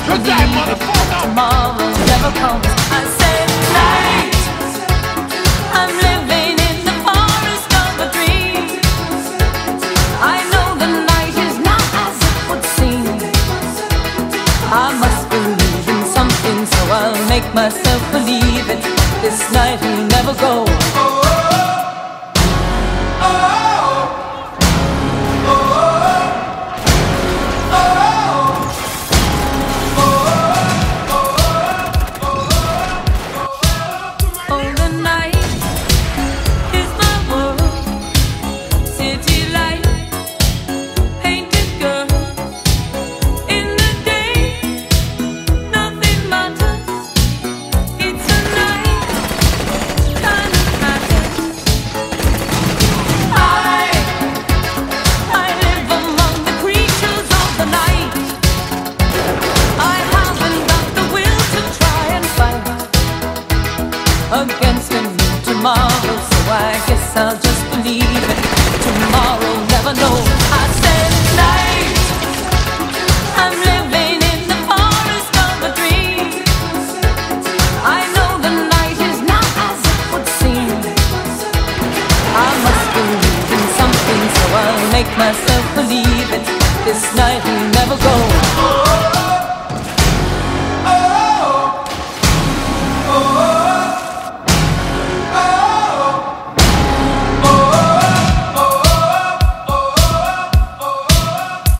believe it. Tomorrow never comes. I said night. I'm living in the forest of a dream. I know the night is not as it would seem. I must believe in something, so I'll make myself believe it. This night will never go. Against a new tomorrow, so I guess I'll just believe it. Tomorrow never knows. I said night. I'm living in the forest of a dream. I know the night is not as it would seem. I must believe in something, so I'll make myself believe it. This night will